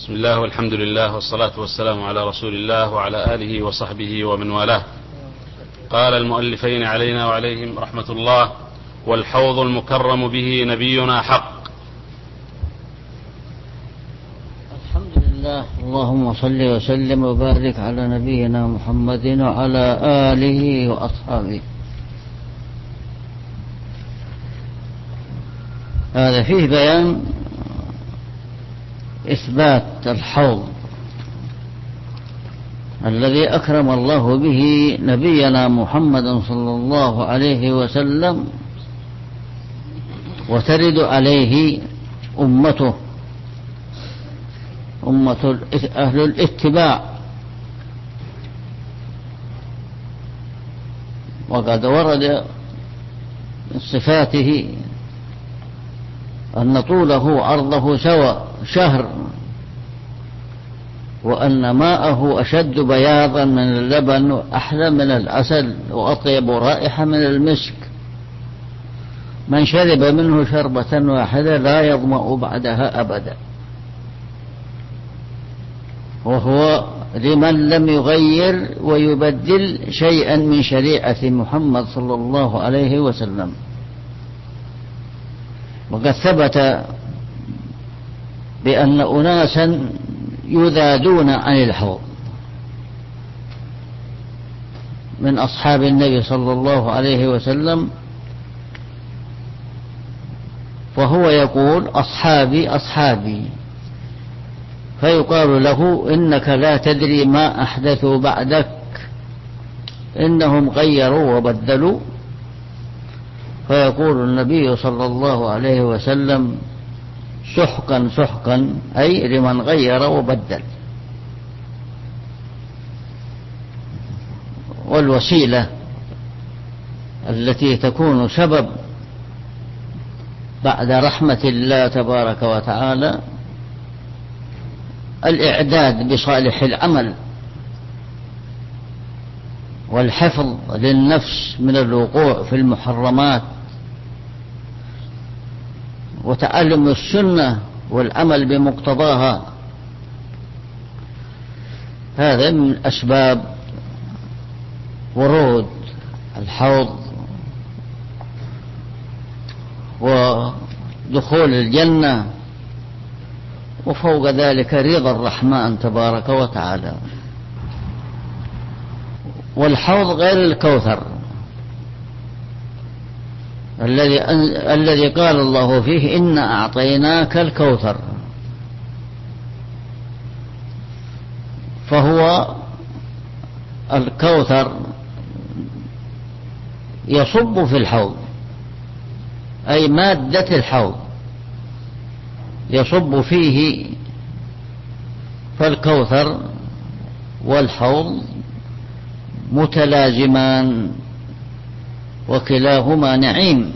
بسم الله والحمد لله والصلاة والسلام على رسول الله وعلى آله وصحبه ومن والاه. قال المؤلفين علينا وعليهم رحمة الله: والحوض المكرم به نبينا حق. الحمد لله، اللهم صل وسلم وبارك على نبينا محمد وعلى آله وأصحابه. هذا فيه بيان إثبات الحوض الذي أكرم الله به نبينا محمد صلى الله عليه وسلم، وترد عليه أمته أهل الاتباع. وقد ورد من صفاته أن طوله عرضه سوى شهر، وأن ماءه أشد بياضا من اللبن وأحلى من العسل وأطيب رائحة من المسك. من شرب منه شربة واحدة لا يظمأ بعدها أبدا، وهو لمن لم يغير ويبدل شيئا من شريعة محمد صلى الله عليه وسلم. وقد ثبت بأن أناسا يذادون عن الحوض من أصحاب النبي صلى الله عليه وسلم، فهو يقول: أصحابي أصحابي، فيقال له: إنك لا تدري ما أحدثوا بعدك، إنهم غيروا وبدلوا. فيقول النبي صلى الله عليه وسلم: سحقا سحقا، أي لمن غير وبدل. والوسيلة التي تكون سبب بعد رحمة الله تبارك وتعالى الإعداد بصالح العمل والحفظ للنفس من الوقوع في المحرمات، وتعلم السنة والعمل بمقتضاها. هذا من أسباب ورود الحوض ودخول الجنة، وفوق ذلك رضا الرحمن تبارك وتعالى. والحوض غير الكوثر الذي قال الله فيه: إنا أعطيناك الكوثر، فهو الكوثر يصب في الحوض، أي مادة الحوض يصب فيه. فالكوثر والحوض متلازمان، وكلاهما نعيم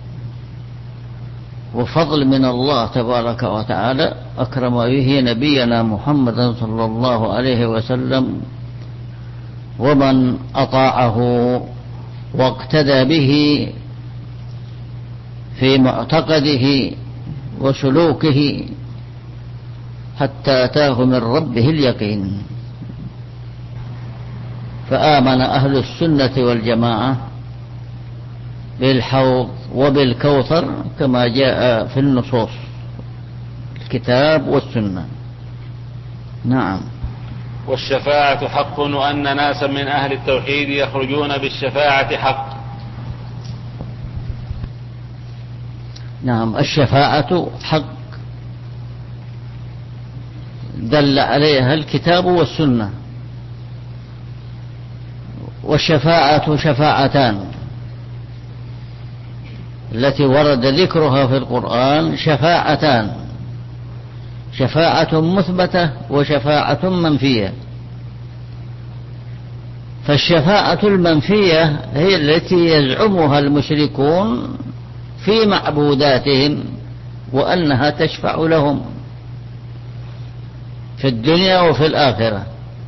وفضل من الله تبارك وتعالى أكرم به نبينا محمد صلى الله عليه وسلم. ومن أطاعه واقتدى به في معتقده وسلوكه حتى أتاه من ربه اليقين. فآمن أهل السنة والجماعة بالحوض وبالكوثر كما جاء في النصوص الكتاب والسنة. نعم. والشفاعة حق، وأن ناسا من أهل التوحيد يخرجون بالشفاعة حق. نعم، الشفاعة حق دل عليها الكتاب والسنة. والشفاعة شفاعتان التي ورد ذكرها في القرآن، شفاعتان: شفاعة مثبتة وشفاعة منفية. فالشفاعة المنفية هي التي يزعمها المشركون في معبوداتهم وأنها تشفع لهم في الدنيا وفي الآخرة،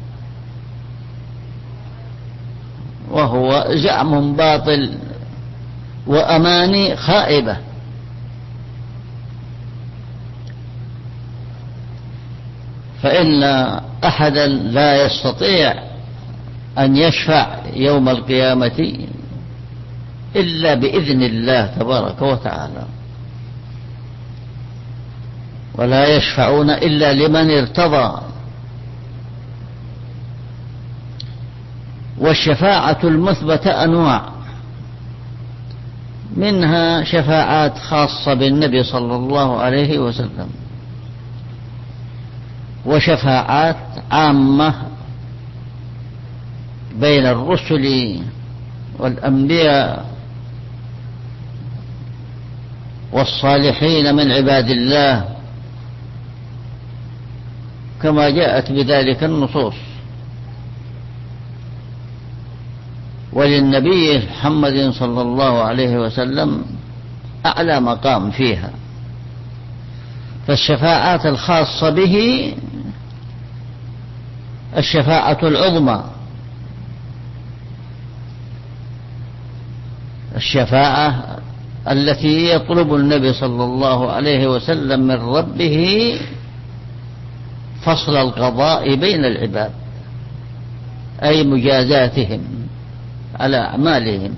وهو زعم باطل وأماني خائبة. فإن أحدا لا يستطيع أن يشفع يوم القيامة إلا بإذن الله تبارك وتعالى، ولا يشفعون إلا لمن ارتضى. والشفاعة المثبتة أنواع، منها شفاعات خاصة بالنبي صلى الله عليه وسلم، وشفاعات عامة بين الرسل والأنبياء والصالحين من عباد الله كما جاءت بذلك النصوص. وللنبي محمد صلى الله عليه وسلم أعلى مقام فيها. فالشفاعات الخاصة به الشفاعة العظمى، الشفاعة التي يطلب النبي صلى الله عليه وسلم من ربه فصل القضاء بين العباد، أي مجازاتهم على أعمالهم.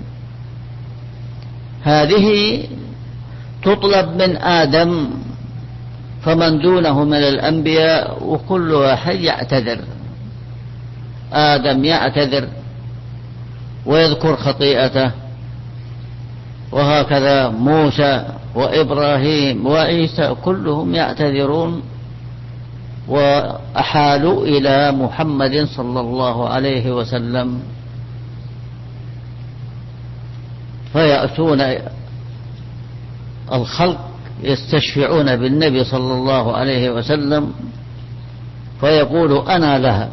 هذه تطلب من آدم فمن دونه من الأنبياء، وكل واحد يعتذر. آدم يعتذر ويذكر خطيئته، وهكذا موسى وإبراهيم وعيسى كلهم يعتذرون وأحالوا إلى محمد صلى الله عليه وسلم، فيأتون الخلق يستشفعون بالنبي صلى الله عليه وسلم فيقول أنا لها،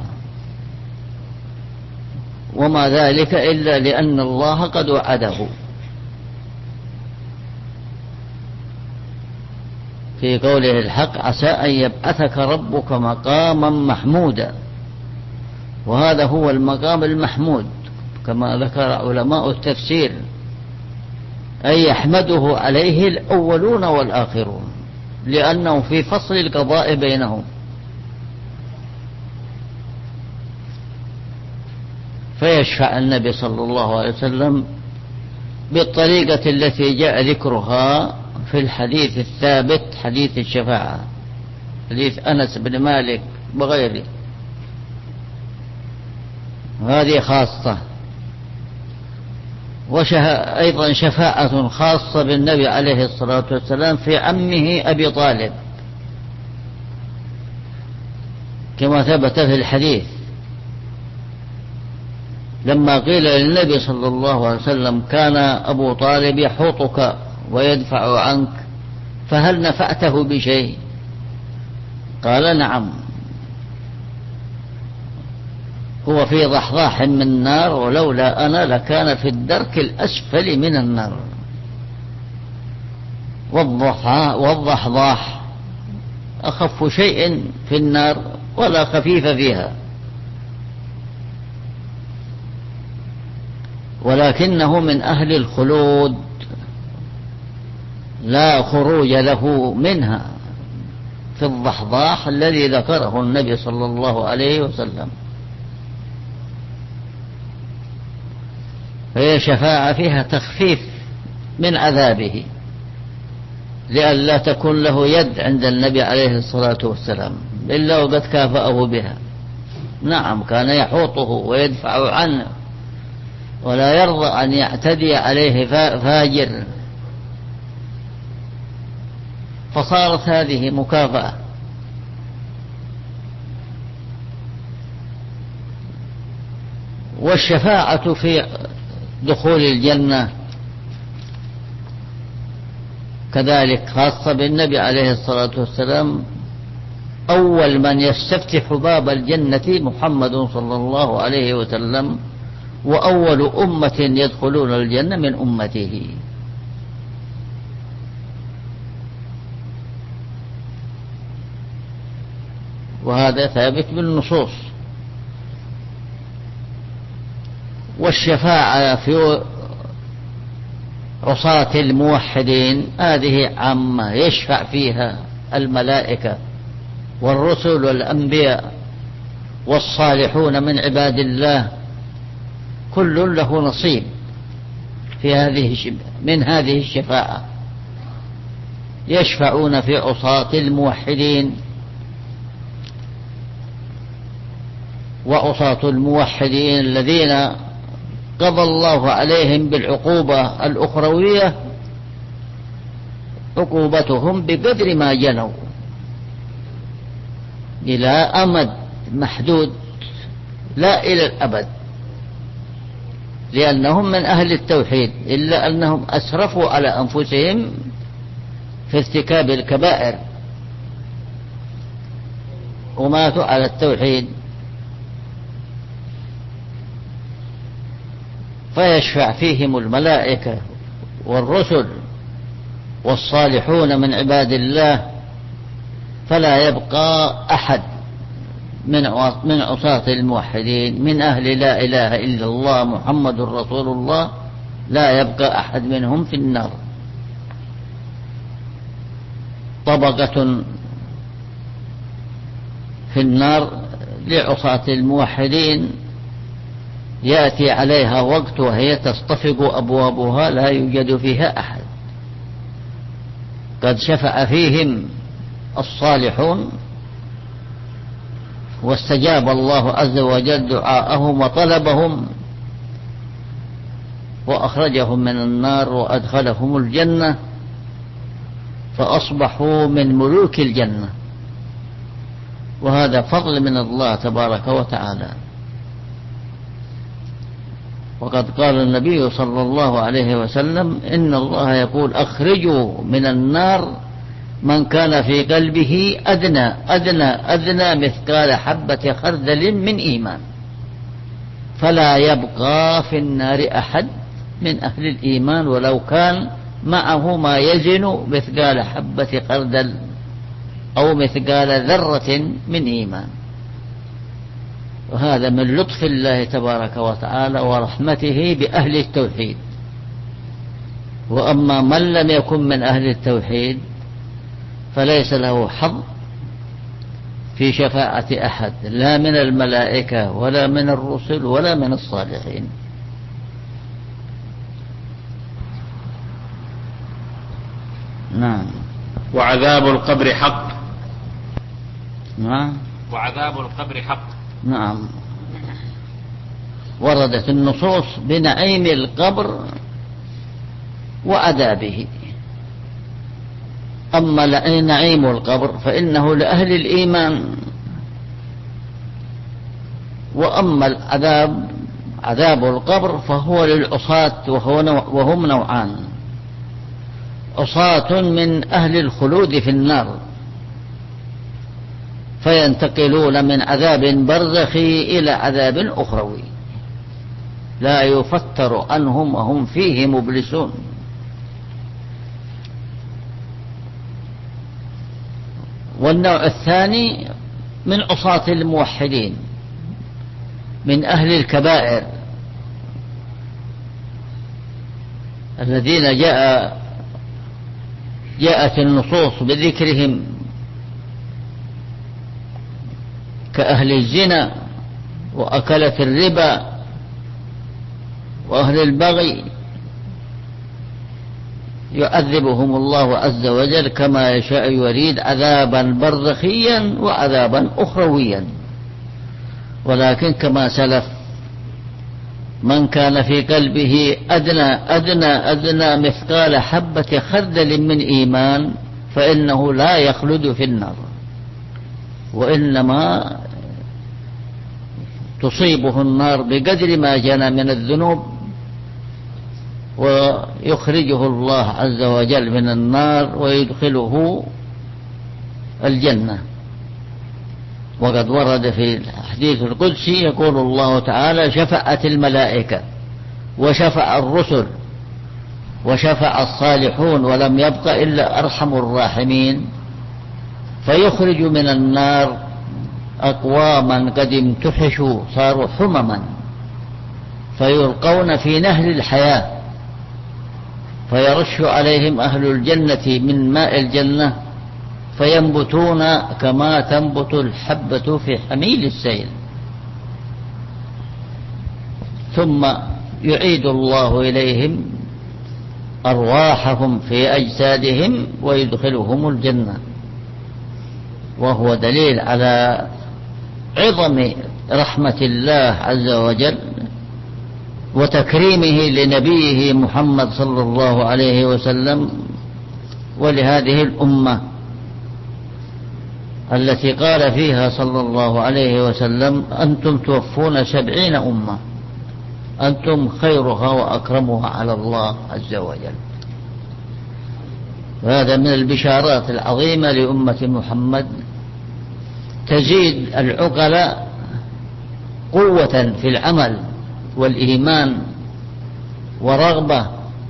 وما ذلك إلا لأن الله قد وعده في قوله الحق: عسى أن يبعثك ربك مقاما محمودا. وهذا هو المقام المحمود كما ذكر علماء التفسير، أي يحمده عليه الأولون والآخرون، لأنه في فصل القضاء بينهم. فيشفع النبي صلى الله عليه وسلم بالطريقة التي جاء ذكرها في الحديث الثابت، حديث الشفاعة، حديث أنس بن مالك وغيره. هذه خاصة. أيضا شفاعة خاصة بالنبي عليه الصلاة والسلام في عمه أبي طالب كما ثبت في الحديث، لما قيل للنبي صلى الله عليه وسلم: كان أبو طالب يحوطك ويدفع عنك، فهل نفعته بشيء؟ قال: نعم، هو في ضحضاح من النار، ولولا أنا لكان في الدرك الأسفل من النار. والضحضاح أخف شيء في النار ولا خفيف فيها، ولكنه من أهل الخلود لا خروج له منها، في الضحضاح الذي ذكره النبي صلى الله عليه وسلم. فهي شفاعة فيها تخفيف من عذابه، لئلا تكون له يد عند النبي عليه الصلاة والسلام إلا وقد كافأه بها. نعم، كان يحوطه ويدفع عنه ولا يرضى أن يعتدي عليه فاجر، فصارت هذه مكافأة. والشفاعة في دخول الجنة كذلك خاصة بالنبي عليه الصلاة والسلام. أول من يستفتح باب الجنة محمد صلى الله عليه وسلم، وأول أمة يدخلون الجنة من أمته. وهذا ثابت بالنصوص. والشفاعة في عصاة الموحدين هذه عامة، يشفع فيها الملائكة والرسل والأنبياء والصالحون من عباد الله كل له نصيب من هذه الشفاعة. يشفعون في عصاة الموحدين، وعصاة الموحدين الذين قضى الله عليهم بالعقوبة الأخروية عقوبتهم بقدر ما جنوا إلى أمد محدود لا إلى الأبد، لأنهم من أهل التوحيد، إلا أنهم أسرفوا على أنفسهم في ارتكاب الكبائر وماتوا على التوحيد. فيشفع فيهم الملائكة والرسل والصالحون من عباد الله، فلا يبقى أحد من عصاة الموحدين من أهل لا إله إلا الله محمد رسول الله، لا يبقى أحد منهم في النار. طبقة في النار لعصاة الموحدين يأتي عليها وقت وهي تصطفق أبوابها لا يوجد فيها أحد. قد شفع فيهم الصالحون واستجاب الله عز وجل دعاءهم وطلبهم وأخرجهم من النار وأدخلهم الجنة، فأصبحوا من ملوك الجنة، وهذا فضل من الله تبارك وتعالى. وقد قال النبي صلى الله عليه وسلم: إن الله يقول أخرجوا من النار من كان في قلبه أدنى مثقال حبة خردل من إيمان، فلا يبقى في النار أحد من أهل الإيمان ولو كان معه ما يزن مثقال حبة خردل أو مثقال ذرة من إيمان. وهذا من لطف الله تبارك وتعالى ورحمته بأهل التوحيد. وأما من لم يكن من أهل التوحيد فليس له حظ في شفاعة أحد، لا من الملائكة ولا من الرسل ولا من الصالحين. نعم. وعذاب القبر حق. نعم. وعذاب القبر حق. نعم. وردت النصوص بنعيم القبر وعذابه. أما نعيم القبر فإنه لأهل الإيمان، وأما العذاب عذاب القبر فهو للعصاة، وهم نوعان: عصاة من أهل الخلود في النار فينتقلون من عذاب برزخي إلى عذاب أخروي لا يفتر عنهم وهم فيه مبلسون. والنوع الثاني من عصاة الموحدين من أهل الكبائر الذين جاءت النصوص بذكرهم كأهل الزنا وأكلة الربا وأهل البغي، يعذبهم الله عز وجل كما يشاء يريد، عذابا برزخيا وعذابا أخرويا. ولكن كما سلف من كان في قلبه أدنى مثقال حبة خردل من إيمان فإنه لا يخلد في النار، وإنما تصيبه النار بقدر ما جنى من الذنوب، ويخرجه الله عز وجل من النار ويدخله الجنة. وقد ورد في الحديث القدسي يقول الله تعالى: شفعت الملائكة وشفع الرسل وشفع الصالحون ولم يبق إلا أرحم الراحمين، فيخرج من النار أقواما قد امتحشوا صاروا حمما فيلقون في نهر الحياة فيرش عليهم أهل الجنة من ماء الجنة فينبتون كما تنبت الحبة في حميل السيل، ثم يعيد الله إليهم أرواحهم في أجسادهم ويدخلهم الجنة. وهو دليل على عظم رحمة الله عز وجل وتكريمه لنبيه محمد صلى الله عليه وسلم ولهذه الأمة التي قال فيها صلى الله عليه وسلم: أنتم توفون 70 أمة، أنتم خيرها وأكرمها على الله عز وجل. وهذا من البشارات العظيمة لأمة محمد، تزيد العقلاء قوة في العمل والإيمان ورغبة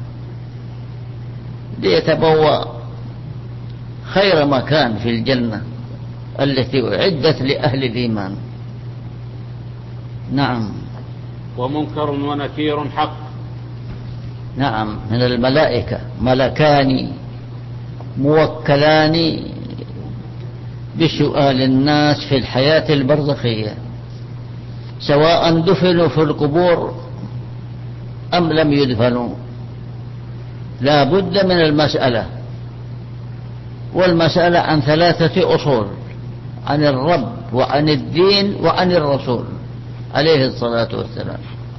ليتبوأ خير مكان في الجنة التي أعدت لأهل الإيمان. نعم. ومنكر ونكير حق. نعم، من الملائكة ملكان موكلان بسؤال الناس في الحياة البرزخية، سواء دفنوا في القبور أم لم يدفنوا، لا بد من المسألة. والمسألة عن 3 أصول: عن الرب وعن الدين وعن الرسول عليه الصلاة والسلام.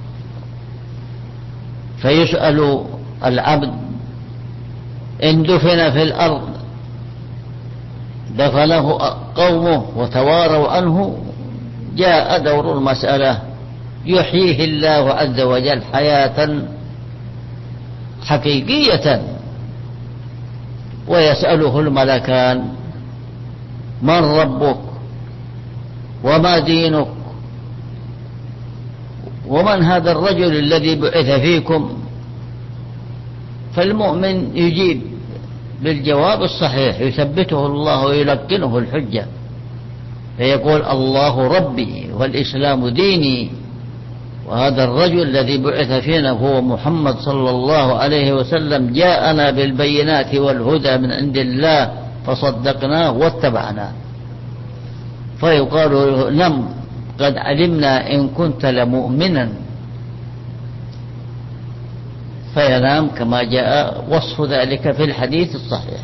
فيسأل العبد إن دفن في الأرض دفنه قومه وتواروا عنه، جاء دور المسألة، يحييه الله عز وجل حياة حقيقية، ويسأله الملكان: من ربك وما دينك ومن هذا الرجل الذي بعث فيكم؟ فالمؤمن يجيب بالجواب الصحيح، يثبته الله ويلقنه الحجة، فيقول: الله ربي والإسلام ديني، وهذا الرجل الذي بعث فينا هو محمد صلى الله عليه وسلم، جاءنا بالبينات والهدى من عند الله فصدقناه واتبعناه. فيقال له: نعم، قد علمنا إن كنت لمؤمنا. فينام كما جاء وصف ذلك في الحديث الصحيح،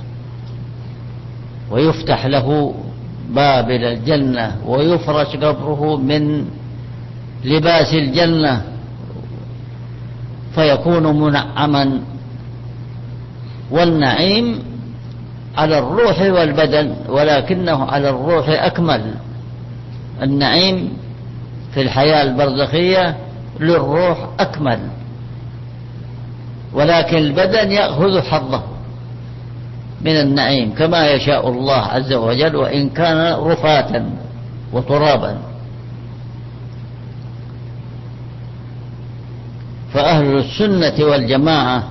ويفتح له باب إلى الجنة ويفرش قبره من لباس الجنة، فيكون منعما. والنعيم على الروح والبدن، ولكنه على الروح أكمل. النعيم في الحياة البرزخية للروح أكمل، ولكن البدن يأخذ حظه من النعيم كما يشاء الله عز وجل، وإن كان رفاتا وترابا. فأهل السنة والجماعة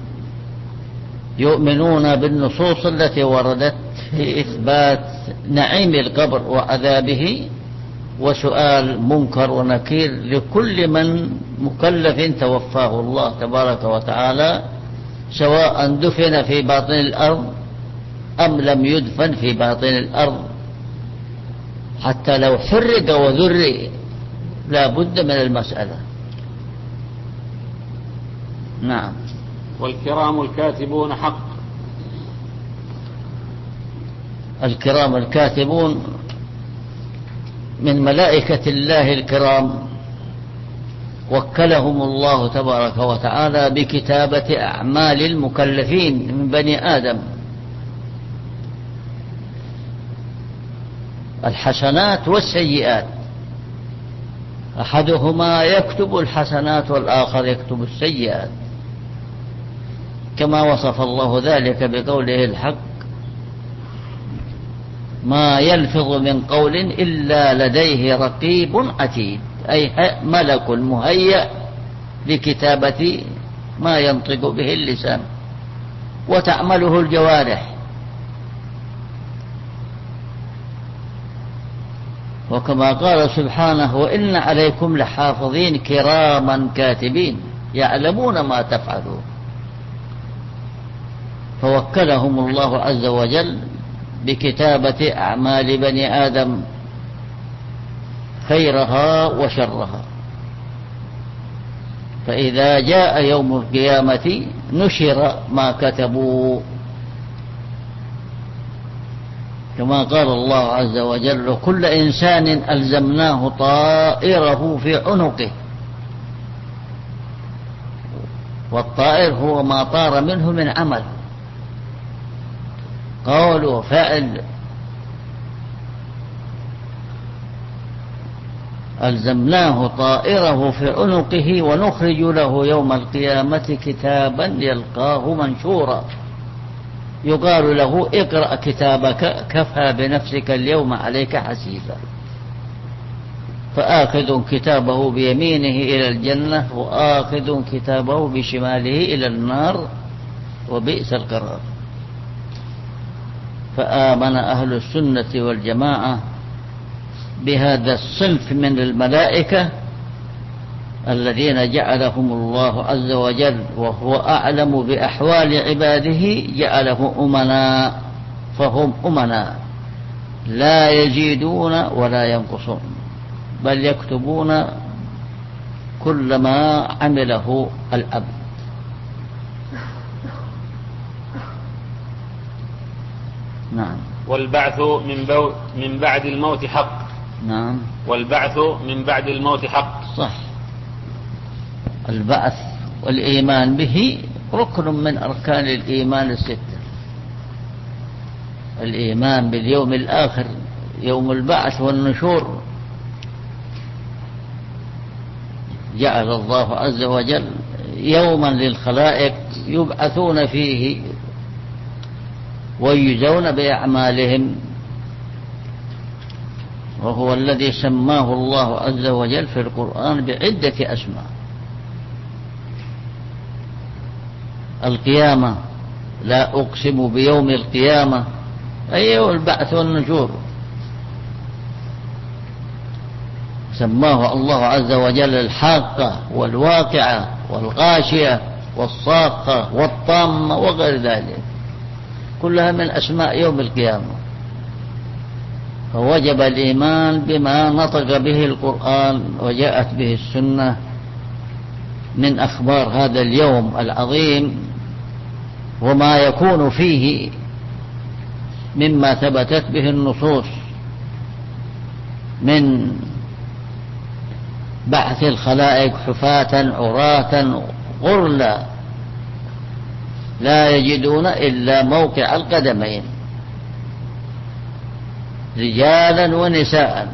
يؤمنون بالنصوص التي وردت في إثبات نعيم القبر وعذابه وسؤال منكر ونكير لكل من مكلف توفاه الله تبارك وتعالى، سواء دفن في باطن الأرض أم لم يدفن في باطن الأرض. حتى لو حرق وذري لا بد من المسألة. نعم. والكرام الكاتبون حق. الكرام الكاتبون من ملائكة الله الكرام، وكلهم الله تبارك وتعالى بكتابة أعمال المكلفين من بني آدم، الحسنات والسيئات. أحدهما يكتب الحسنات والآخر يكتب السيئات، كما وصف الله ذلك بقوله الحق: ما يلفظ من قول إلا لديه رقيب عتيد، أي ملك مهيأ لكتابة ما ينطق به اللسان وتعمله الجوارح. وكما قال سبحانه: وإن عليكم لحافظين كراما كاتبين يعلمون ما تفعلون. فوكلهم الله عز وجل بكتابة أعمال بني آدم خيرها وشرها، فإذا جاء يوم القيامة نشر ما كتبوا، كما قال الله عز وجل: وكل إنسان ألزمناه طائره في عنقه. والطائر هو ما طار منه من عمل، قول وفعل. ألزمناه طائره في عنقه ونخرج له يوم القيامة كتابا يلقاه منشورا، يقال له: اقرأ كتابك كفى بنفسك اليوم عليك حسيبا. فآخذ كتابه بيمينه إلى الجنة، وآخذ كتابه بشماله إلى النار، وبئس القرار. فآمن أهل السنة والجماعة بهذا الصنف من الملائكة الذين جعلهم الله عز وجل وهو أعلم بأحوال عباده جعلهم أمناء، فهم أمناء لا يزيدون ولا ينقصون، بل يكتبون كل ما عمله العبد. نعم. والبعث من بعد الموت حق. نعم. والبعث من بعد الموت حق. صح. البعث والإيمان به ركن من أركان الإيمان الستة. الإيمان باليوم الآخر، يوم البعث والنشور، جعل الله عز وجل يوما للخلائق يبعثون فيه ويجزون بأعمالهم، وهو الذي سماه الله عز وجل في القرآن بعدة أسماء. القيامة: لا أقسم بيوم القيامة، أي يوم البعث والنشور. سماه الله عز وجل الحاقة والواقعة والغاشية والصاخة والطامة وغير ذلك، كلها من أسماء يوم القيامة. فوجب الإيمان بما نطق به القرآن وجاءت به السنة من أخبار هذا اليوم العظيم، وما يكون فيه مما ثبتت به النصوص من بعث الخلائق حفاة عراة غرلا لا يجدون إلا موقع القدمين، رجالا ونساء.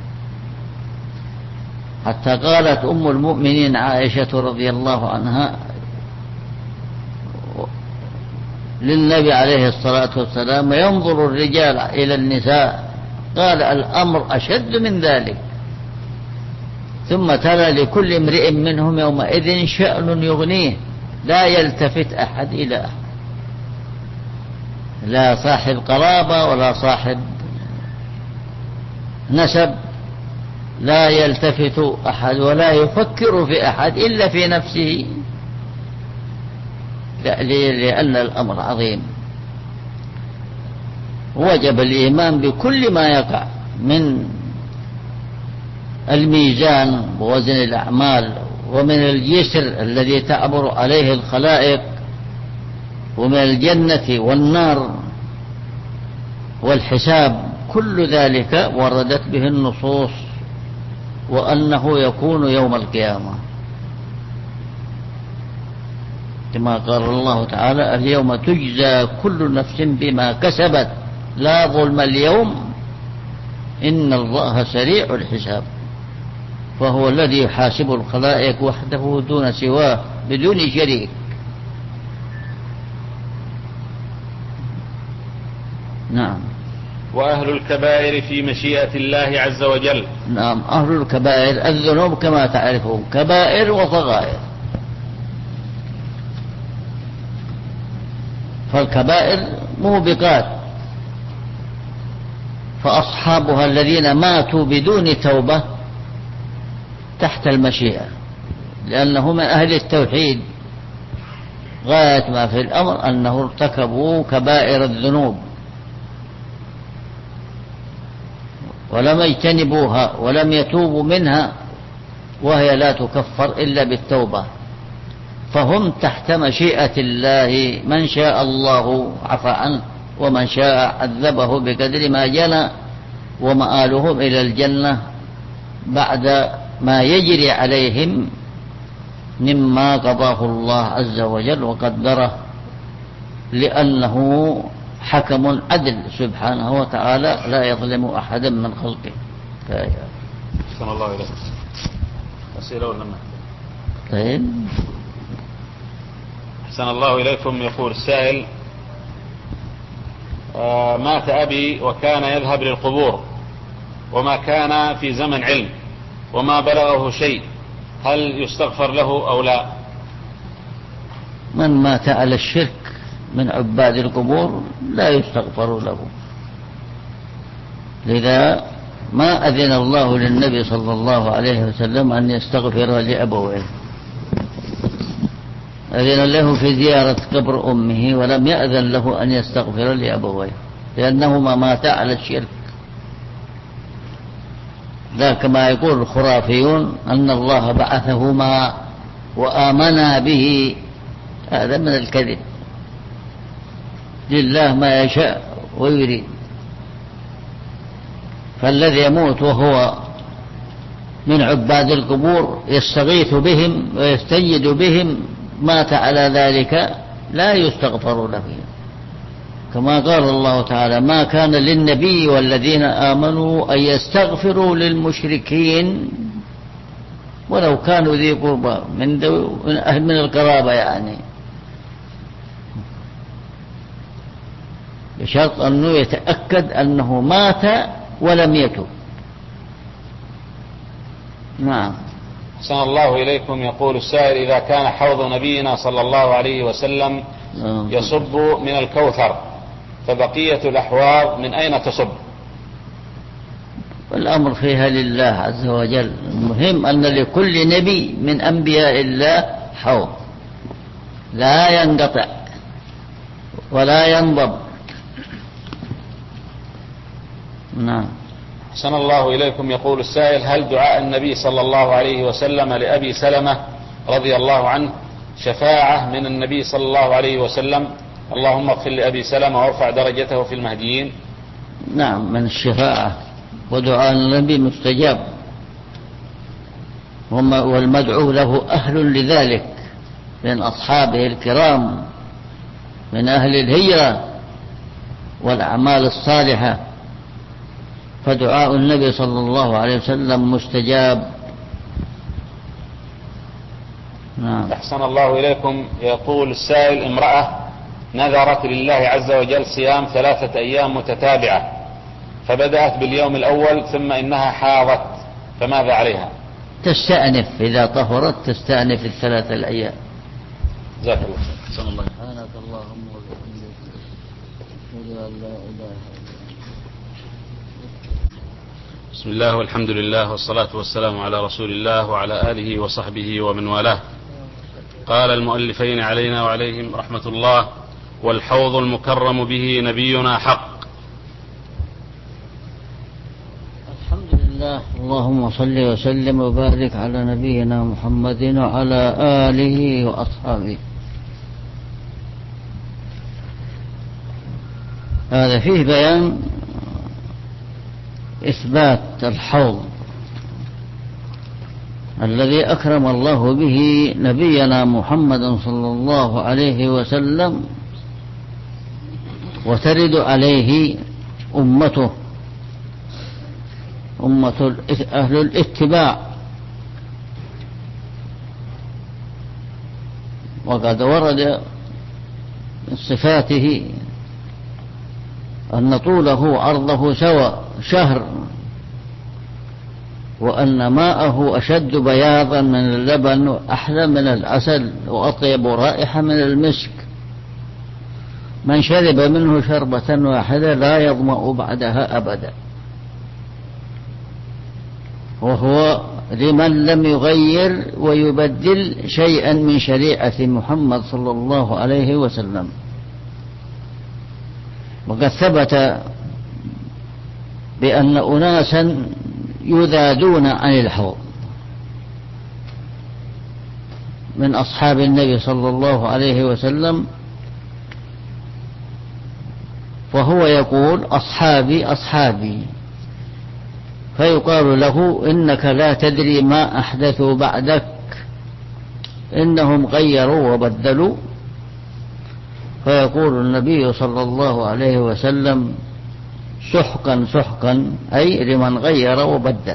حتى قالت أم المؤمنين عائشة رضي الله عنها للنبي عليه الصلاة والسلام: ينظر الرجال إلى النساء؟ قال: الأمر أشد من ذلك. ثم ترى لكل امرئ منهم يومئذ شأن يغنيه، لا يلتفت أحد إلى أحد، لا صاحب قرابة ولا صاحب نسب، لا يلتفت أحد ولا يفكر في أحد إلا في نفسه، لأن الأمر عظيم. وجب الإيمان بكل ما يقع من الميزان ووزن الأعمال، ومن الجسر الذي تعبر عليه الخلائق، ومن الجنة والنار والحساب. كل ذلك وردت به النصوص، وأنه يكون يوم القيامة، كما قال الله تعالى: اليوم تجزى كل نفس بما كسبت لا ظلم اليوم إن الله سريع الحساب. فهو الذي يحاسب الخلائق وحده دون سواه بدون شريك. نعم. وأهل الكبائر في مشيئة الله عز وجل. نعم. أهل الكبائر الذنوب كما تعرفون كبائر وصغائر. فالكبائر موبقات، فأصحابها الذين ماتوا بدون توبة تحت المشيئة، لأنه من أهل التوحيد. غاية ما في الأمر أنه ارتكبوا كبائر الذنوب، ولم يجتنبوها ولم يتوبوا منها، وهي لا تكفر إلا بالتوبة، فهم تحت مشيئة الله، من شاء الله عفى عنه ومن شاء عذبه بقدر ما جنى، ومآلهم إلى الجنة بعد ما يجري عليهم مما قضاه الله عز وجل وقدره، لأنه حكم عدل سبحانه وتعالى لا يظلم أحدا من خلقه. أحسن الله إليك. أسئلة ولا ما؟ طيب. أحسن الله إليكم. يقول السائل: مات أبي وكان يذهب للقبور وما كان في زمن علم وما بلغه شيء، هل يستغفر له أو لا؟ من مات على الشرك من عباد القبور لا يستغفر له، لذا ما أذن الله للنبي صلى الله عليه وسلم أن يستغفر لأبويه، أذن له في زيارة قبر أمه ولم يأذن له أن يستغفر لأبويه، لأنهما ماتا على الشرك. لا كما يقول الخرافيون أن الله بعثهما وآمنا به، هذا من الكذب، لله ما يشاء ويريد. فالذي يموت وهو من عباد القبور يستغيث بهم ويستجد بهم مات على ذلك لا يستغفر له، كما قال الله تعالى: ما كان للنبي والذين آمنوا أن يستغفروا للمشركين ولو كانوا ذي قربى، من القرابة يعني، بشرط أنه يتأكد أنه مات ولم يتب. نعم. أحسن الله إليكم. يقول السائل: إذا كان حوض نبينا صلى الله عليه وسلم يصب من الكوثر، فبقية الأحواض من أين تصب؟ والأمر فيها لله عز وجل. المهم أن لكل نبي من أنبياء الله حوض لا ينقطع ولا ينضب. نعم. أحسن الله إليكم. يقول السائل: هل دعاء النبي صلى الله عليه وسلم لأبي سلمة رضي الله عنه شفاعة من النبي صلى الله عليه وسلم؟ اللهم اغفر لأبي سلمة وارفع درجته في المهديين. نعم، من الشفاعة، ودعاء النبي مستجاب، والمدعو له أهل لذلك من أصحابه الكرام من أهل الهجرة والأعمال الصالحة، فدعاء النبي صلى الله عليه وسلم مستجاب. نعم. أحسن الله إليكم. يقول السائل: امرأة نذرت لله عز وجل صيام 3 أيام متتابعة، فبدأت باليوم الأول ثم إنها حاضت، فماذا عليها؟ تستأنف، إذا طهرت تستأنف 3 الأيام. جزاك الله. أحسن الله. سبحانك اللهم وبحمدك أشهد أن لا إله إلا أنت. بسم الله والحمد لله والصلاة والسلام على رسول الله وعلى آله وصحبه ومن والاه. قال المؤلفين علينا وعليهم رحمة الله: والحوض المكرم به نبينا حق. الحمد لله. اللهم صل وسلم وبارك على نبينا محمد وعلى آله وأصحابه. هذا فيه بيان إثبات الحوض الذي أكرم الله به نبينا محمد صلى الله عليه وسلم، وترد عليه أمته، أمة أهل الاتباع. وقد ورد من صفاته أن طوله عرضه سوى شهر، وأن ماءه أشد بياضا من اللبن وأحلى من العسل وأطيب رائحة من المسك، من شرب منه شربة واحدة لا يظمأ بعدها أبدا، وهو لمن لم يغير ويبدل شيئا من شريعة محمد صلى الله عليه وسلم. وقد ثبت بأن أناسا يذادون عن الحوض من أصحاب النبي صلى الله عليه وسلم، فهو يقول أصحابي أصحابي، فيقال له إنك لا تدري ما أحدثوا بعدك، إنهم غيروا وبدلوا. فيقول النبي صلى الله عليه وسلم سحقا سحقا، أي لمن غير وبدل.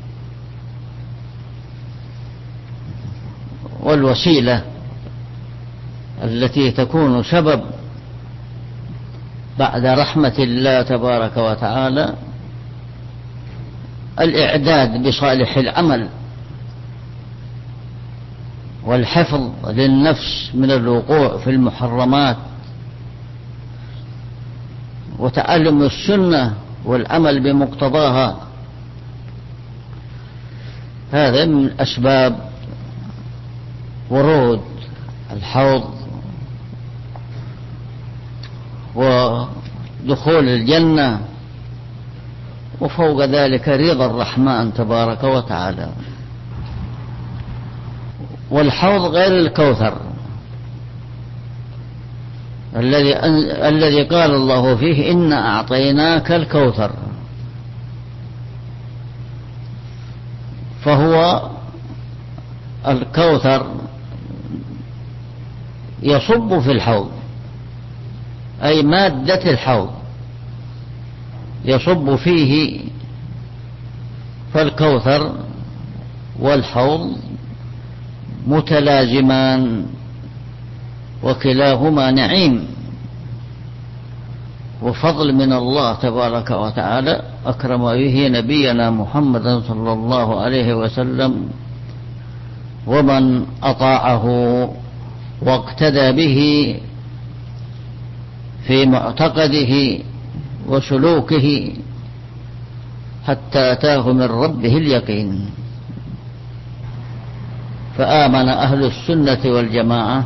والوسيلة التي تكون سبب بعد رحمة الله تبارك وتعالى الإعداد بصالح العمل والحفظ للنفس من الوقوع في المحرمات، وتعلم السنة والعمل بمقتضاها. هذا من أسباب ورود الحوض ودخول الجنة، وفوق ذلك رضا الرحمن تبارك وتعالى. والحوض غير الكوثر الذي قال الله فيه إنا أعطيناك الكوثر، فهو الكوثر يصب في الحوض، أي مادة الحوض يصب فيه. فالكوثر والحوض متلازمان، وكلاهما نعيم وفضل من الله تبارك وتعالى، أكرم به نبينا محمد صلى الله عليه وسلم، ومن أطاعه واقتدى به في معتقده وسلوكه حتى أتاه من ربه اليقين. فآمن أهل السنة والجماعة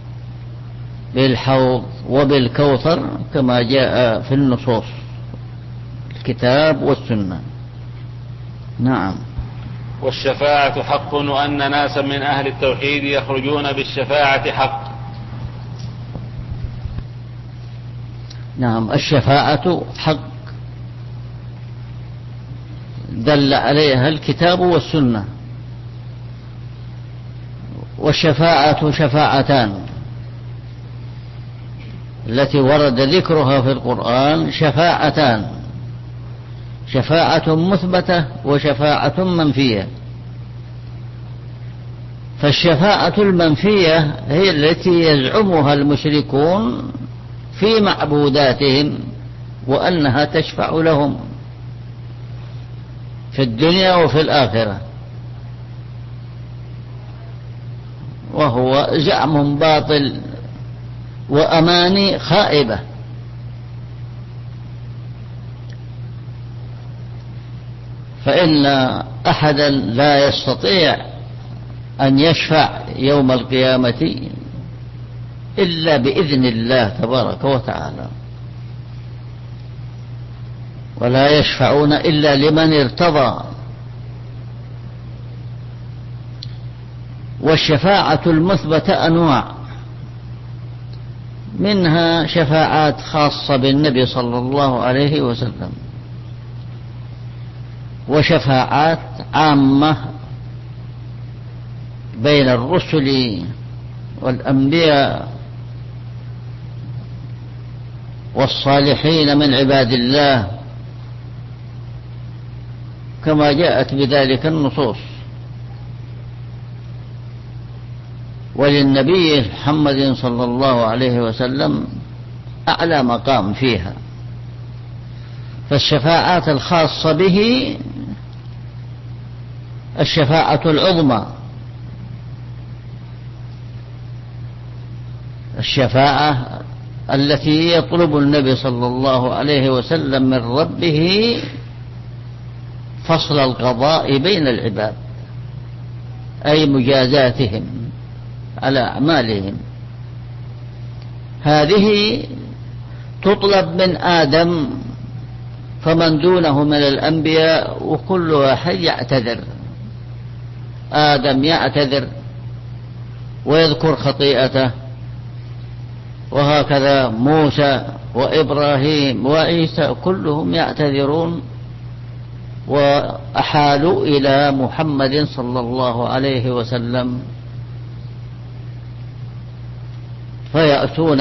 بالحوض وبالكوثر كما جاء في النصوص الكتاب والسنة. نعم. والشفاعة حق، وأن ناسا من أهل التوحيد يخرجون بالشفاعة حق. نعم، الشفاعة حق دل عليها الكتاب والسنة. والشفاعة شفاعتان التي ورد ذكرها في القرآن، شفاعتان: شفاعة مثبتة وشفاعة منفية. فالشفاعة المنفية هي التي يزعمها المشركون في معبوداتهم وأنها تشفع لهم في الدنيا وفي الآخرة، وهو زعم باطل وأماني خائبة. فإن أحدا لا يستطيع أن يشفع يوم القيامة إلا بإذن الله تبارك وتعالى، ولا يشفعون إلا لمن ارتضى. والشفاعة المثبتة أنواع، منها شفاعات خاصة بالنبي صلى الله عليه وسلم، وشفاعات عامة بين الرسل والأنبياء والصالحين من عباد الله كما جاءت بذلك النصوص. وللنبي محمد صلى الله عليه وسلم أعلى مقام فيها. فالشفاعات الخاصة به الشفاعة العظمى، الشفاعة التي يطلب النبي صلى الله عليه وسلم من ربه فصل القضاء بين العباد، أي مجازاتهم على أعمالهم. هذه تطلب من آدم فمن دونه من الأنبياء وكل واحد يعتذر. آدم يعتذر ويذكر خطيئته، وهكذا موسى وإبراهيم وعيسى كلهم يعتذرون، وأحالوا إلى محمد صلى الله عليه وسلم، فيأتون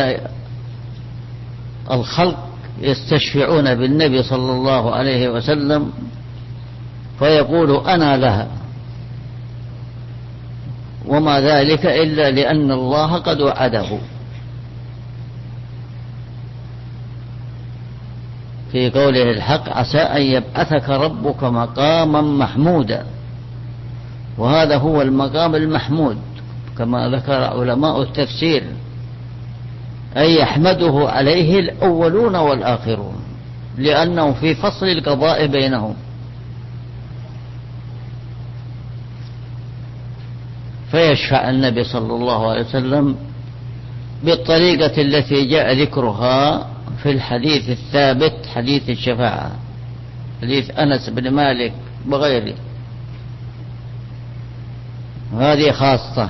الخلق يستشفعون بالنبي صلى الله عليه وسلم فيقول أنا لها، وما ذلك إلا لأن الله قد وعده في قوله الحق: عسى أن يبعثك ربك مقاما محمودا. وهذا هو المقام المحمود كما ذكر علماء التفسير، أي يحمده عليه الأولون والآخرون، لأنه في فصل القضاء بينهم. فيشفع النبي صلى الله عليه وسلم بالطريقة التي جاء ذكرها في الحديث الثابت، حديث الشفاعة، حديث أنس بن مالك وغيره. هذه خاصة.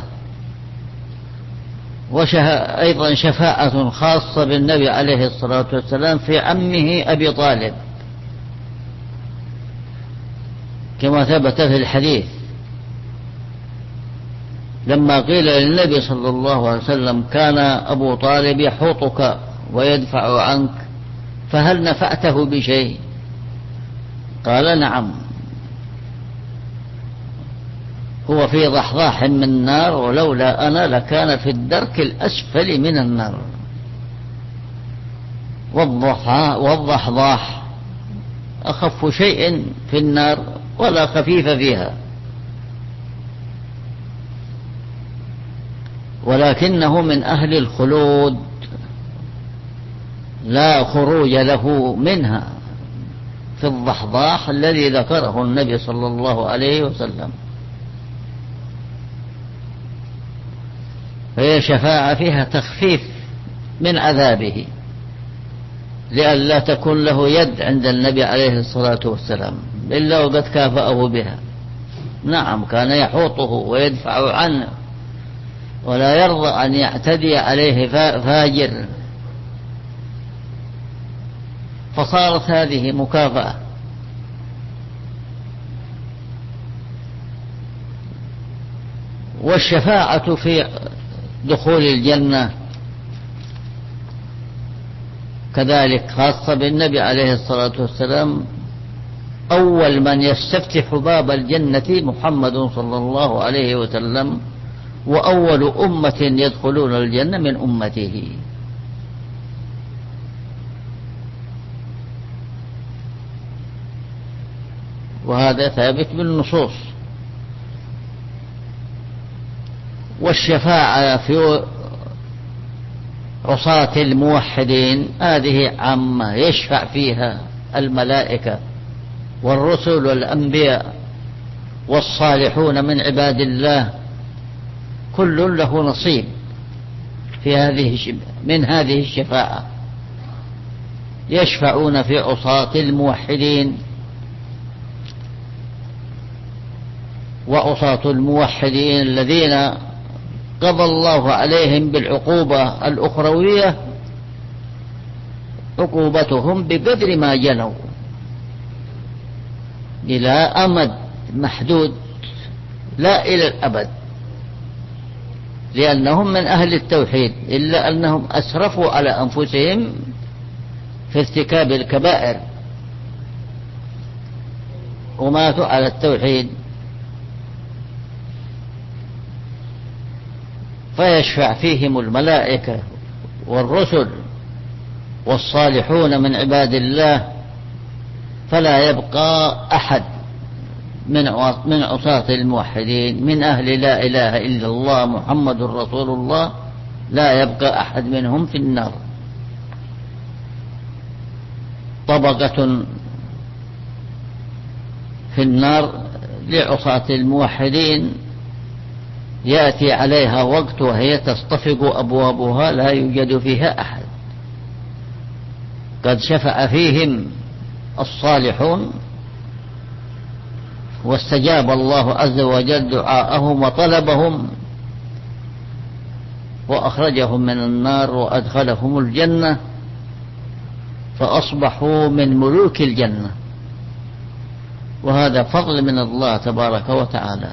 أيضا شفاعة خاصة بالنبي عليه الصلاة والسلام في عمه أبي طالب، كما ثبت في الحديث لما قيل للنبي صلى الله عليه وسلم: كان أبو طالب يحوطك ويدفع عنك، فهل نفعته بشيء؟ قال: نعم، هو في ضحضاح من النار، ولولا أنا لكان في الدرك الأسفل من النار. والضحضاح أخف شيء في النار ولا خفيف فيها، ولكنه من أهل الخلود لا خروج له منها في الضحضاح الذي ذكره النبي صلى الله عليه وسلم. فهي شفاعة فيها تخفيف من عذابه، لئلا تكون له يد عند النبي عليه الصلاة والسلام إلا وقد كافأه بها. نعم، كان يحوطه ويدفع عنه ولا يرضى أن يعتدي عليه فاجر، فصارت هذه مكافأة. والشفاعة في دخول الجنة كذلك خاصة بالنبي عليه الصلاة والسلام. أول من يستفتح باب الجنة محمد صلى الله عليه وسلم، وأول أمة يدخلون الجنة من أمته. وهذا ثابت بالنصوص. والشفاعة في عصاة الموحدين هذه عامة، يشفع فيها الملائكة والرسل والأنبياء والصالحون من عباد الله، كل له نصيب من هذه الشفاعة. يشفعون في عصاة الموحدين، وعصاة الموحدين الذين قضى الله عليهم بالعقوبة الأخروية عقوبتهم بقدر ما جنوا إلى أمد محدود لا إلى الأبد، لأنهم من أهل التوحيد، إلا أنهم أسرفوا على أنفسهم في ارتكاب الكبائر وماتوا على التوحيد. فيشفع فيهم الملائكة والرسل والصالحون من عباد الله، فلا يبقى أحد من عصاة الموحدين من أهل لا إله إلا الله محمد رسول الله، لا يبقى أحد منهم في النار. طبقة في النار لعصاة الموحدين يأتي عليها وقت وهي تصطفق أبوابها لا يوجد فيها أحد، قد شفع فيهم الصالحون، واستجاب الله عز وجل دعاءهم وطلبهم وأخرجهم من النار وأدخلهم الجنة، فأصبحوا من ملوك الجنة، وهذا فضل من الله تبارك وتعالى.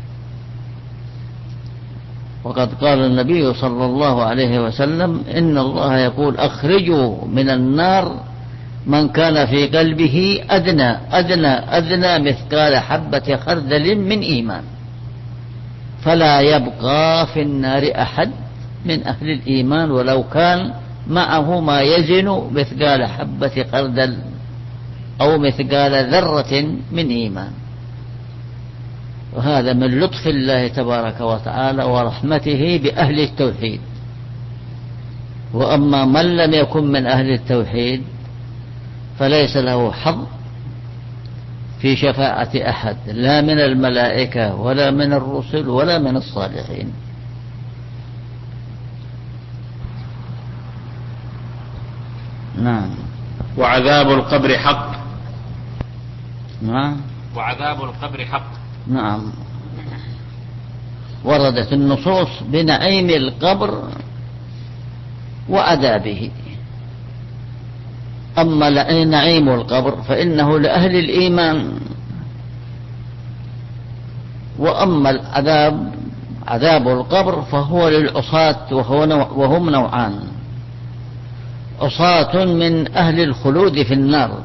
وقد قال النبي صلى الله عليه وسلم: إن الله يقول: أخرجوا من النار من كان في قلبه أدنى مثقال حبة خردل من إيمان، فلا يبقى في النار أحد من أهل الإيمان ولو كان معه ما يزن مثقال حبة خردل أو مثقال ذرة من إيمان. وهذا من لطف الله تبارك وتعالى ورحمته بأهل التوحيد. وأما من لم يكن من أهل التوحيد فليس له حظ في شفاعة أحد، لا من الملائكة ولا من الرسل ولا من الصالحين. نعم. وعذاب القبر حق. نعم. وعذاب القبر حق. نعم. وردت النصوص بنعيم القبر وعذابه. أما نعيم القبر فإنه لأهل الإيمان، وأما العذاب عذاب القبر فهو للعصاة، وهم نوعان: عصاة من أهل الخلود في النار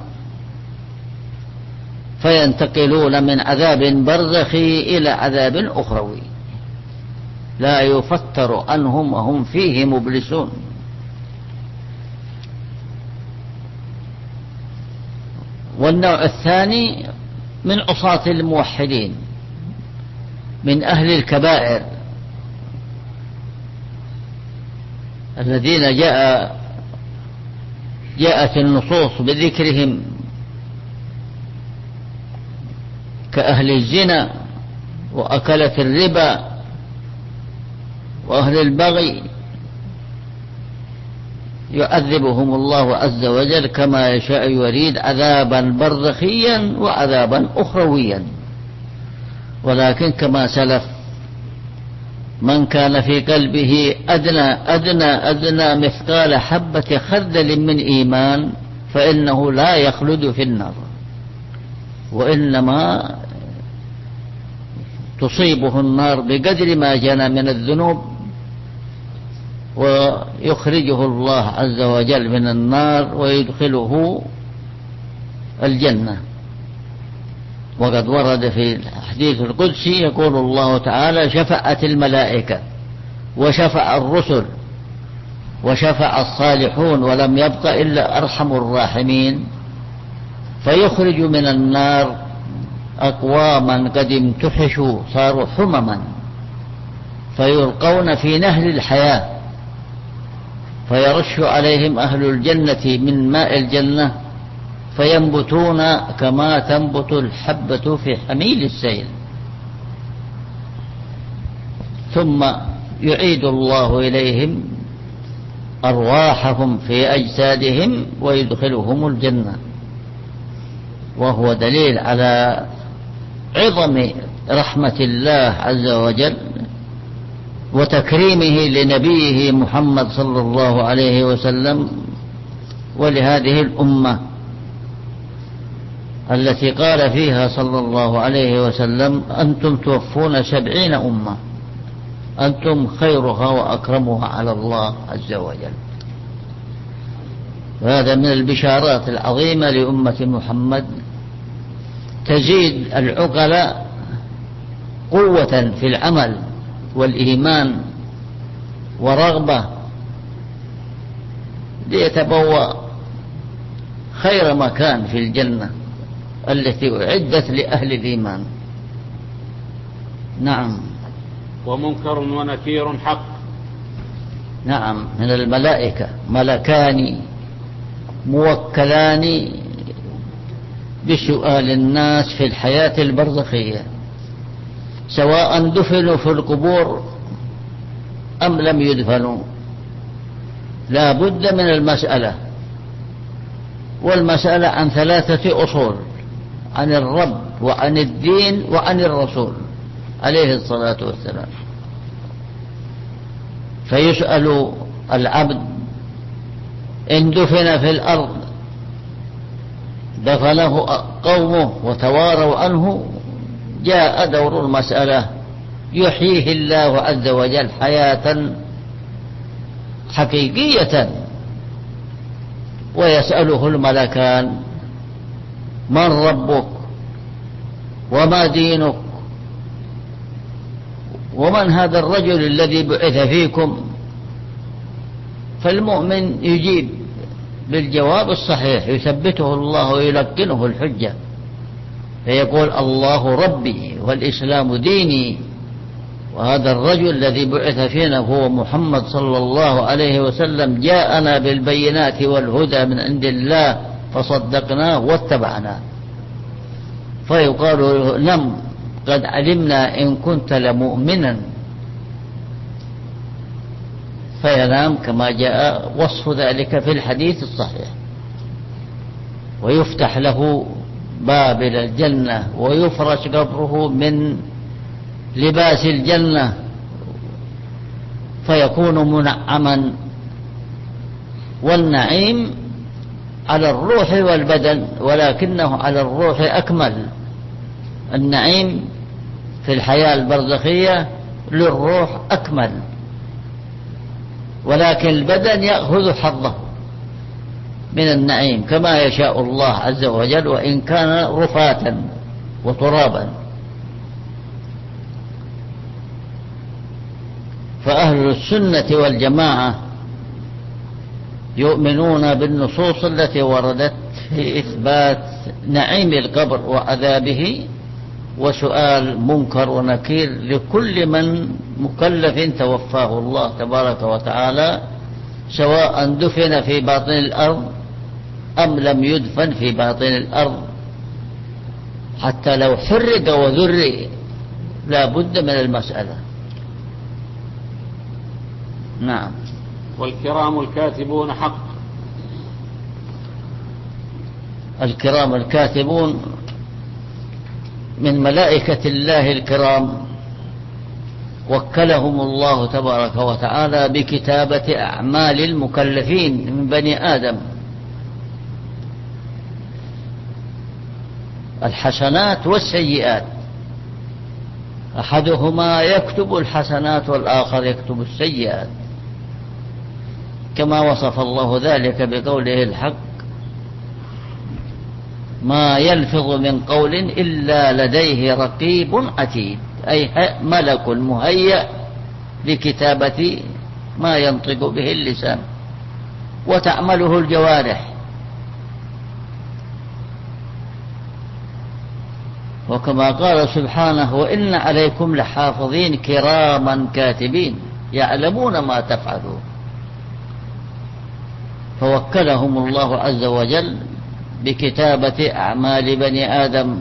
فينتقلون من عذاب برزخي إلى عذاب أخروي لا يفتر عنهم وهم فيه مبلسون. والنوع الثاني من عصاة الموحدين من أهل الكبائر الذين جاءت النصوص بذكرهم كأهل الزنا وأكلة الربا وأهل البغي، يعذبهم الله عز وجل كما يشاء يريد، عذابا برزخيا وعذابا أخرويا. ولكن كما سلف: من كان في قلبه أدنى مثقال حبة خردل من إيمان فإنه لا يخلد في النار، وإنما تصيبه النار بقدر ما جنى من الذنوب، ويخرجه الله عز وجل من النار ويدخله الجنة. وقد ورد في الحديث القدسي يقول الله تعالى: شفعت الملائكة وشفع الرسل وشفع الصالحون ولم يبق إلا أرحم الراحمين، فيخرج من النار أقواما قد امتحشوا صاروا حمما فيلقون في نهر الحياة، فيرش عليهم أهل الجنة من ماء الجنة فينبتون كما تنبت الحبة في حميل السيل، ثم يعيد الله إليهم أرواحهم في أجسادهم ويدخلهم الجنة. وهو دليل على عظم رحمة الله عز وجل وتكريمه لنبيه محمد صلى الله عليه وسلم ولهذه الأمة التي قال فيها صلى الله عليه وسلم: أنتم توفون 70 أمة، أنتم خيرها وأكرمها على الله عز وجل. وهذا من البشارات العظيمة لأمة محمد، تزيد العقلاء قوة في العمل والإيمان ورغبة ليتبوأ خير مكان في الجنة التي أعدت لأهل الإيمان. نعم. ومنكر ونكير حق. نعم، من الملائكة ملكان موكلان بسؤال الناس في الحياة البرزخية، سواء دفنوا في القبور أم لم يدفنوا، لا بد من المسألة، والمسألة عن 3 أصول: عن الرب وعن الدين وعن الرسول عليه الصلاة والسلام. فيسأل العبد إن دفن في الأرض دفنه قومه وتواروا عنه، جاء دور المسألة يحييه الله عز وجل حياة حقيقية، ويسأله الملكان: من ربك وما دينك ومن هذا الرجل الذي بعث فيكم؟ فالمؤمن يجيب بالجواب الصحيح، يثبته الله ويلقنه الحجة، فيقول: الله ربي والإسلام ديني، وهذا الرجل الذي بعث فينا هو محمد صلى الله عليه وسلم، جاءنا بالبينات والهدى من عند الله فصدقناه واتبعناه. فيقال له: نعم قد علمنا إن كنت لمؤمنا، فينام كما جاء وصف ذلك في الحديث الصحيح، ويفتح له باب إلى الجنة، ويفرش قبره من لباس الجنة، فيكون منعما. والنعيم على الروح والبدن، ولكنه على الروح أكمل. النعيم في الحياة البرزخية للروح أكمل، ولكن البدن يأخذ حظه من النعيم كما يشاء الله عز وجل، وإن كان رفاتا وترابا. فأهل السنة والجماعة يؤمنون بالنصوص التي وردت في إثبات نعيم القبر وعذابه وسؤال منكر ونكير لكل من مكلف توفاه الله تبارك وتعالى، سواء دفن في باطن الأرض أم لم يدفن في باطن الأرض. حتى لو حرق وذري لا بد من المسألة. نعم. والكرام الكاتبون حق. الكرام الكاتبون من ملائكة الله الكرام، وكلهم الله تبارك وتعالى بكتابة أعمال المكلفين من بني آدم، الحسنات والسيئات. أحدهما يكتب الحسنات والآخر يكتب السيئات، كما وصف الله ذلك بقوله الحق: ما يلفظ من قول إلا لديه رقيب عتيد، أي ملك مهيأ لكتابة ما ينطق به اللسان وتعمله الجوارح. وكما قال سبحانه: وإن عليكم لحافظين كراما كاتبين يعلمون ما تفعلون. فوكلهم الله عز وجل بكتابة أعمال بني آدم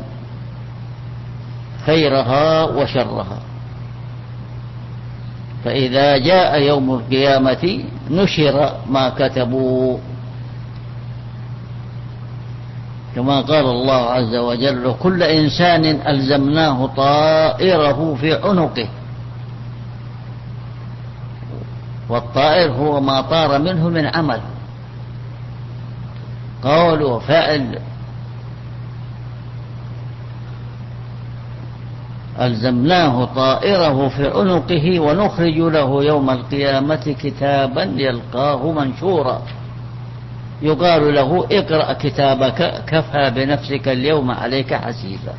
خيرها وشرها، فإذا جاء يوم القيامة نشر ما كتبوا، كما قال الله عز وجل: وكل إنسان ألزمناه طائره في عنقه. والطائر هو ما طار منه من عمل، قول وفعل. ألزمناه طائره في عنقه ونخرج له يوم القيامة كتابا يلقاه منشورا، يقال له: اقرأ كتابك كفى بنفسك اليوم عليك حسيبا.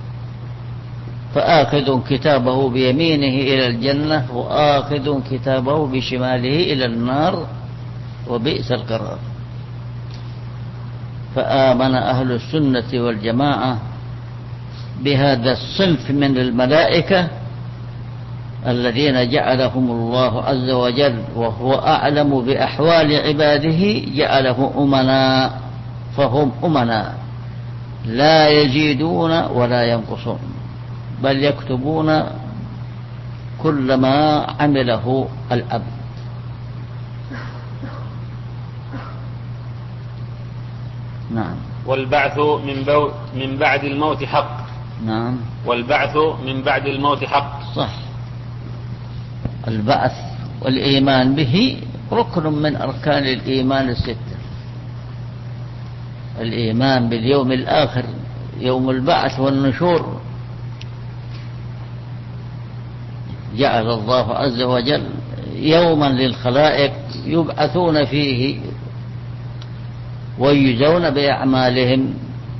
فآخذ كتابه بيمينه إلى الجنة، وآخذ كتابه بشماله إلى النار، وبئس القرار. فآمن أهل السنة والجماعة بهذا الصنف من الملائكة الذين جعلهم الله عز وجل وهو أعلم بأحوال عباده جعله أمناء، فهم أمناء لا يزيدون ولا ينقصون، بل يكتبون كل ما عمله العبد. نعم. والبعث من بعد الموت حق. نعم. والبعث من بعد الموت حق. صح. البعث والإيمان به ركن من أركان الإيمان الستة. الإيمان باليوم الآخر، يوم البعث والنشور، جعل الله عز وجل يوما للخلائق يبعثون فيه ويجزون بأعمالهم،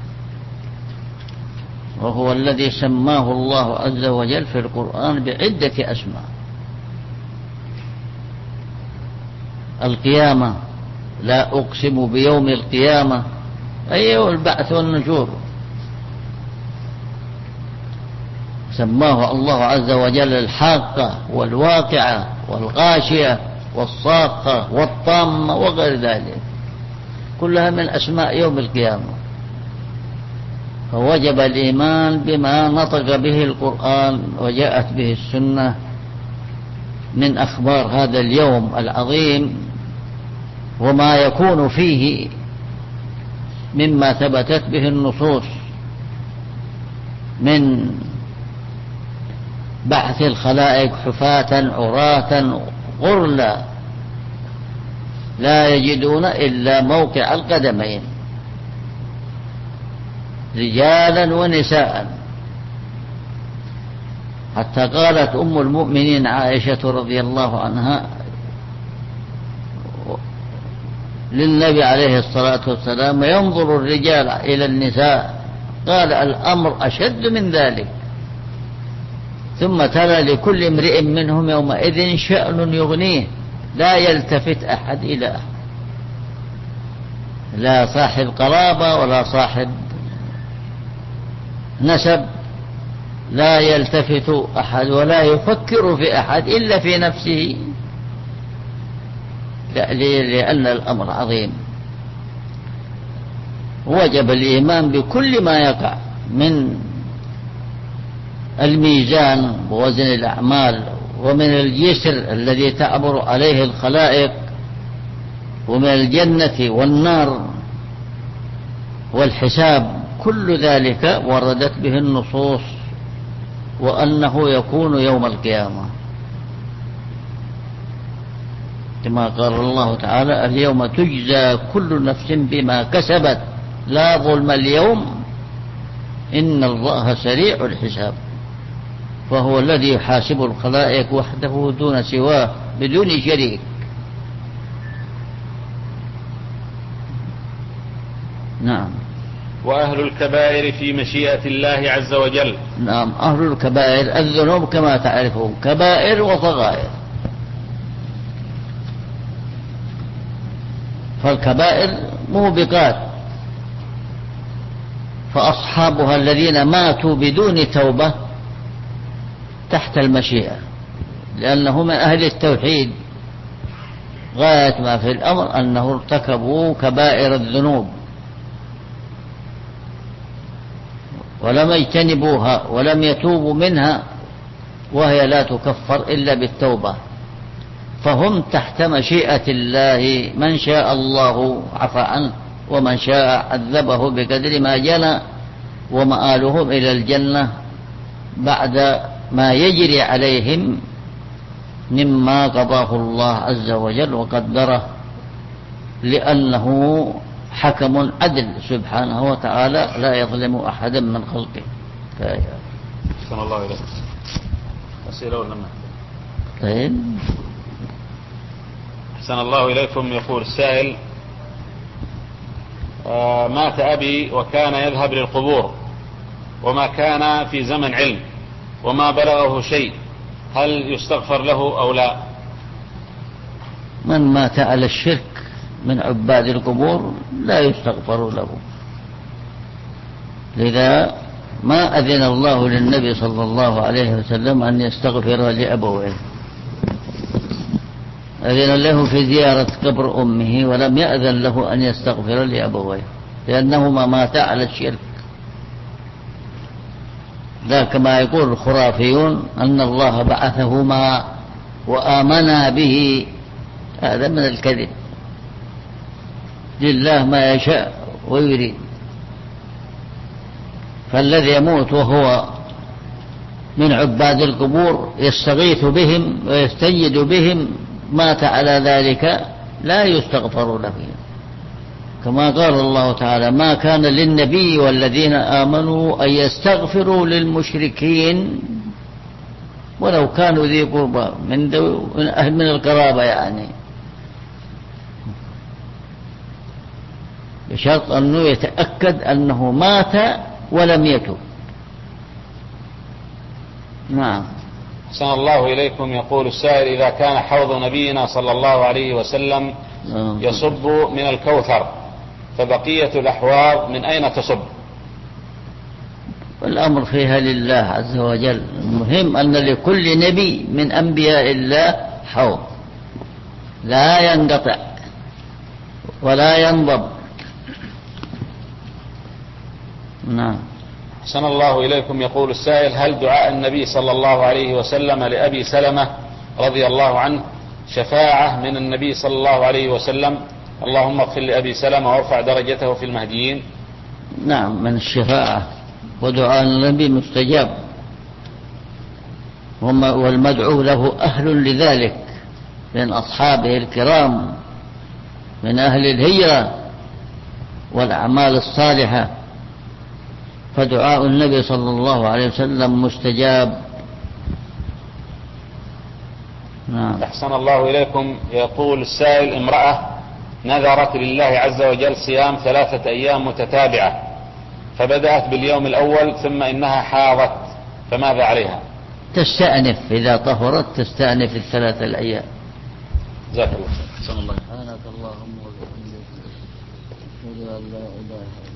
وهو الذي سماه الله عز وجل في القرآن بعدة أسماء. القيامة، لا أقسم بيوم القيامة، أي يوم البعث والنشور، سماه الله عز وجل الحاقة والواقعة والغاشية والصاخة والطامة وغير ذلك، كلها من أسماء يوم القيامة. فوجب الإيمان بما نطق به القرآن وجاءت به السنة من أخبار هذا اليوم العظيم وما يكون فيه مما ثبتت به النصوص من بعث الخلائق حفاة عراة غرلا لا يجدون إلا موقع القدمين، رجالا ونساء. حتى قالت أم المؤمنين عائشة رضي الله عنها للنبي عليه الصلاة والسلام: ينظر الرجال إلى النساء؟ قال: الأمر أشد من ذلك. ثم ترى لكل امرئ منهم يومئذ شأن يغنيه، لا يلتفت أحد إلى أحد، لا صاحب قرابة ولا صاحب نسب، لا يلتفت أحد ولا يفكر في أحد إلا في نفسه، لأن الأمر عظيم. وجب الإيمان بكل ما يقع من الميزان ووزن الأعمال، ومن الجسر الذي تعبر عليه الخلائق، ومن الجنة والنار والحساب، كل ذلك وردت به النصوص وأنه يكون يوم القيامة، كما قال الله تعالى: اليوم تجزى كل نفس بما كسبت لا ظلم اليوم إن الله سريع الحساب. فهو الذي يحاسب الخلائق وحده دون سواه بدون شريك. نعم. وأهل الكبائر في مشيئة الله عز وجل. نعم. أهل الكبائر الذنوب كما تعرفون كبائر وصغائر. فالكبائر موبقات، فأصحابها الذين ماتوا بدون توبة تحت المشيئة، لأنه من أهل التوحيد، غاية ما في الأمر أنه ارتكبوا كبائر الذنوب ولم يجتنبوها ولم يتوبوا منها، وهي لا تكفر إلا بالتوبة، فهم تحت مشيئة الله، من شاء الله عفى عنه ومن شاء عذبه بقدر ما جنى، ومآلهم إلى الجنة بعد ما يجري عليهم مما قضاه الله عز وجل وقدره، لأنه حكم عدل سبحانه وتعالى لا يظلم أحدا من خلقه. أحسن الله إليك. أسئلة ولا ما؟ طيب. أحسن الله إليكم. يقول السائل: مات أبي وكان يذهب للقبور وما كان في زمن علم وما بلغه شيء، هل يستغفر له أو لا؟ من مات على الشرك من عباد القبور لا يستغفر له، لذا ما أذن الله للنبي صلى الله عليه وسلم أن يستغفر لأبويه، أذن له في زيارة قبر أمه ولم يأذن له أن يستغفر لأبويه، لأنهما ماتا على الشرك. ذا كما يقول الخرافيون أن الله بعثهما وآمنا به، هذا من الكذب. لله ما يشاء ويريد. فالذي يموت وهو من عباد القبور يستغيث بهم ويستنجد بهم مات على ذلك لا يستغفر له، كما قال الله تعالى: ما كان للنبي والذين آمنوا أن يستغفروا للمشركين ولو كانوا ذي قربى من القرابة، يعني بشرط أنه يتأكد أنه مات ولم يتب. نعم. أحسن الله إليكم. يقول السائل: إذا كان حوض نبينا صلى الله عليه وسلم يصب من الكوثر فبقية الأحواض من أين تصب؟ والأمر فيها لله عز وجل. المهم أن لكل نبي من أنبياء الله حوض لا ينقطع ولا ينضب. نعم. أحسن الله إليكم. يقول السائل: هل دعاء النبي صلى الله عليه وسلم لأبي سلمة رضي الله عنه شفاعة من النبي صلى الله عليه وسلم: اللهم اغفر لأبي سلمة وارفع درجته في المهديين؟ نعم، من الشفاعة، ودعاء النبي مستجاب، والمدعو له أهل لذلك من أصحابه الكرام من أهل الهجرة والأعمال الصالحة، فدعاء النبي صلى الله عليه وسلم مستجاب. نعم. أحسن الله إليكم. يقول السائل: امرأة نذرت لله عز وجل صيام 3 أيام متتابعة، فبدأت باليوم الأول ثم إنها حاضت، فماذا عليها؟ تستأنف، إذا طهرت تستأنف 3 الأيام. جزاك الله. أحسن الله. سبحانك اللهم وبحمدك، أشهد أن لا إله إلا أنت.